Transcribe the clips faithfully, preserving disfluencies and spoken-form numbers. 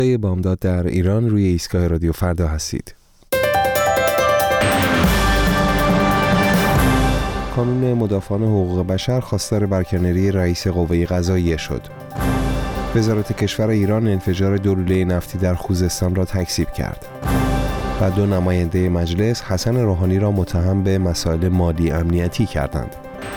بامداد در ایران روی ایستگاه رادیو فردا هستید. کانون مدافعان حقوق بشر خواستار برکناری رئیس قوه قضاییه شد. وزارت کشور ایران انفجار دو لوله نفتی در خوزستان را تکذیب کرد. و دو نماینده مجلس حسن روحانی را متهم به مسائل مالی امنیتی کردند.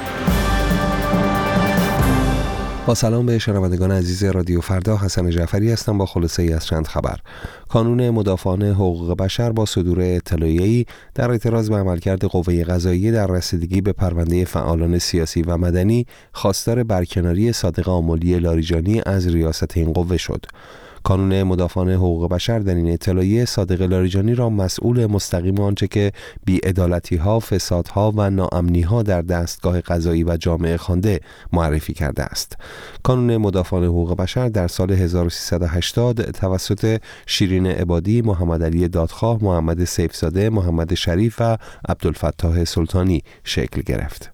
با سلام به شنوندگان عزیز رادیو فردا، حسن جعفری هستم با خلاصه ای از چند خبر. کانون مدافعان حقوق بشر با صدور اطلاعیه‌ای در اعتراض به عملکرد قوه قضاییه در رسیدگی به پرونده فعالان سیاسی و مدنی خواستار برکناری صادق آملی لاریجانی از ریاست این قوه شد. کانون مدافعان حقوق بشر در این اطلاعیه صادق لاریجانی را مسئول مستقیم آنچه که بی‌عدالتی‌ها، فسادها و ناامنی‌ها در دستگاه قضایی و جامعه خوانده معرفی کرده است. کانون مدافعان حقوق بشر در سال هزار و سیصد و هشتاد توسط شیرین عبادی، محمد علی دادخواه، محمد سیفزاده، محمد شریف و عبدالفتاح سلطانی شکل گرفت.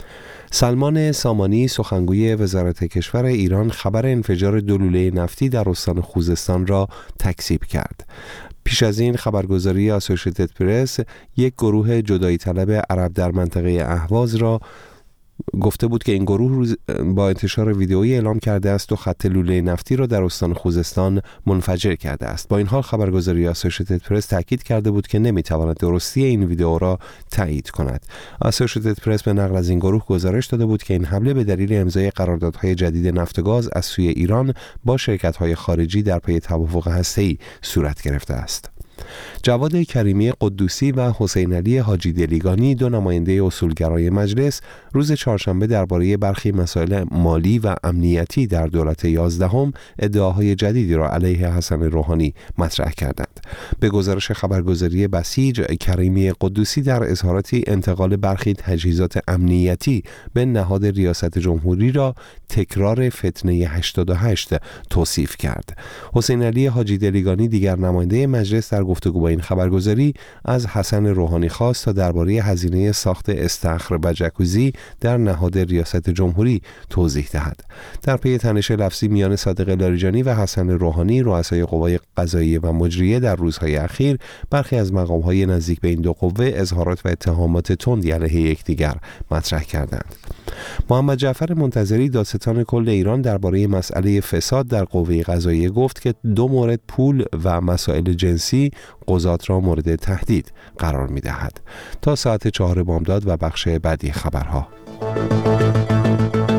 سلمان سامانی، سخنگوی وزارت کشور ایران، خبر انفجار دو لوله نفتی در استان خوزستان را تکذیب کرد. پیش از این خبرگزاری اسوسییتد پرس یک گروه جدایی طلب عرب در منطقه اهواز را گفته بود که این گروه با انتشار ویدئویی اعلام کرده است و خط لوله نفتی را در استان خوزستان منفجر کرده است. با این حال خبرگزاری اسوسییتد پرس تاکید کرده بود که نمیتواند درستی این ویدئو را تایید کند. اسوسییتد پرس به نقل از این گروه گزارش داده بود که این حمله به دلیل امضای قراردادهای جدید نفت و گاز از سوی ایران با شرکت‌های خارجی در پی توافق هسته‌ای صورت گرفته است. جواد کریمی قدوسی و حسین علی حاجی دلیگانی، دو نماینده اصولگرای مجلس، روز چهارشنبه درباره برخی مسائل مالی و امنیتی در دولت یازدهم ادعاهای جدیدی را علیه حسن روحانی مطرح کردند. به گزارش خبرگزاری بسیج، کریمی قدوسی در اظهاراتی انتقال برخی تجهیزات امنیتی به نهاد ریاست جمهوری را تکرار فتنه هشتاد و هشت توصیف کرد. حسین علی حاجی دلیگانی، دیگر نماینده مجلس، در گفتگو با این خبرگزاری از حسن روحانی خواست تا درباره هزینه ساخت استخر و جکوزی در نهاد ریاست جمهوری توضیح دهد. در پی تنش لفظی میان صادق لاریجانی و حسن روحانی، رؤسای قوای قضاییه و مجریه، در روزهای اخیر برخی از مقام‌های نزدیک به این دو قوه اظهارات و اتهامات تندی علیه یکدیگر مطرح کردند. محمد جعفر منتظری، دادستان کل ایران، درباره مسئله فساد در قوه قضاییه گفت که دو مورد، پول و مسائل جنسی، قضات را مورد تهدید قرار می‌دهد. تا ساعت چهار بامداد و بخش بعدی خبرها.